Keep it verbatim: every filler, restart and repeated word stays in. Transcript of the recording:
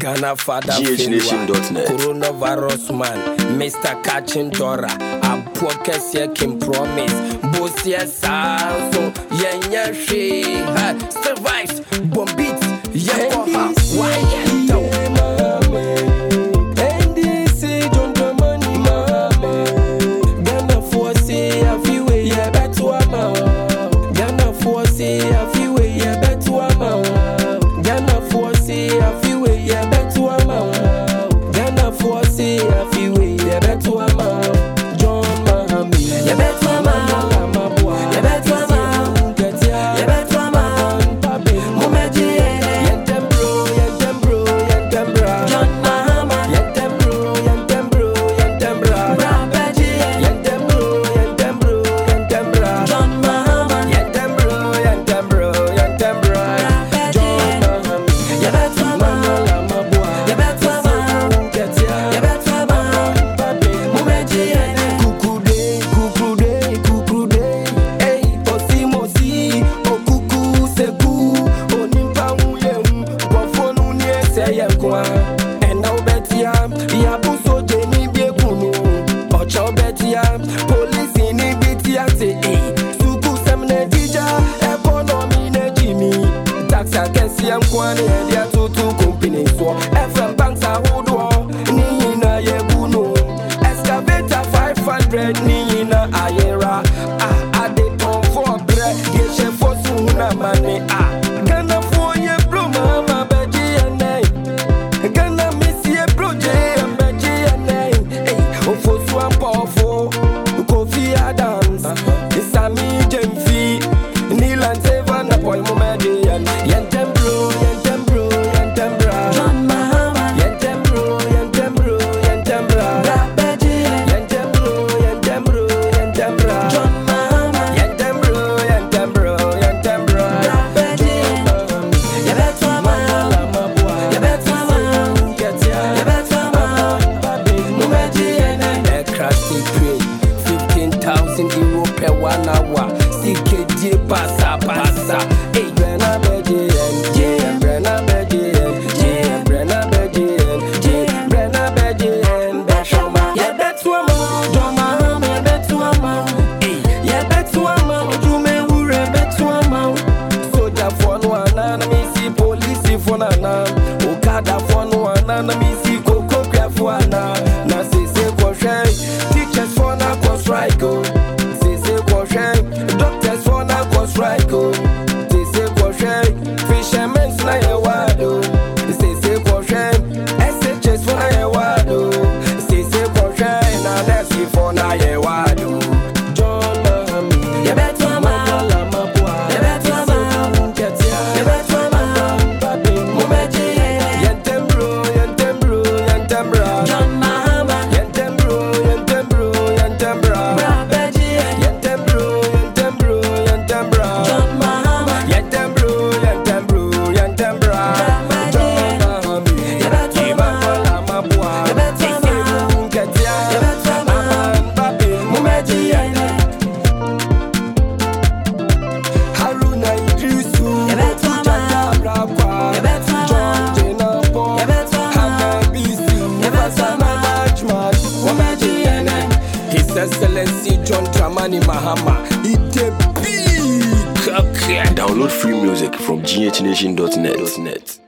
Ghana father G H nation dot net. Coronavirus man, Mister Catching Dora, Apokesia Kim Promise, Bosia Sanso, Yenya She, Survives, Bombits, Yakoha, Why? And now Betia, Yabuso Jenny Biekunu, Ocho Betia, police in Ibitia, Suku Semne Tija, economy Jimmy, tax against Yam Kwani and Yatutu company, so F M banks are Hodo, Nina Yebuno, excavator five hundred, Nina Ayera, ah, I did on for bread, Geshe for Suna Mane, ah. Passa, passa, hey, Brenna Bedien, J, Brenna Bedien, J, Brenna Bedien, J, Brenna Bedien, Beshoma, yeah, that's one more, Joma, yeah, that's one more, hey, yeah, that's one more, Jume, Ure, that's one more, Soja for one, and I see police for Nana, Okada for one, and I see Coco for one, Nasi, say, Koshe, teachers for Nako strike, say, say, Koshe, doctors for right go. They say Koshe, fishermen's na ye wado. They say Koshe, S H S for na ye wado. They say Koshe, na Nessie for na ye wado. John Mahami, ye betu ama, ye betu ama, ye betu ama, papi mumeji yentembro, yentembro, yentembra. John Mahama, yentembro, yentembro, yentembra. Rabeji yentembro, yentembro, yentembra. Excellency John Dramani Mahama. It's a big. Download free music from G H nation dot net.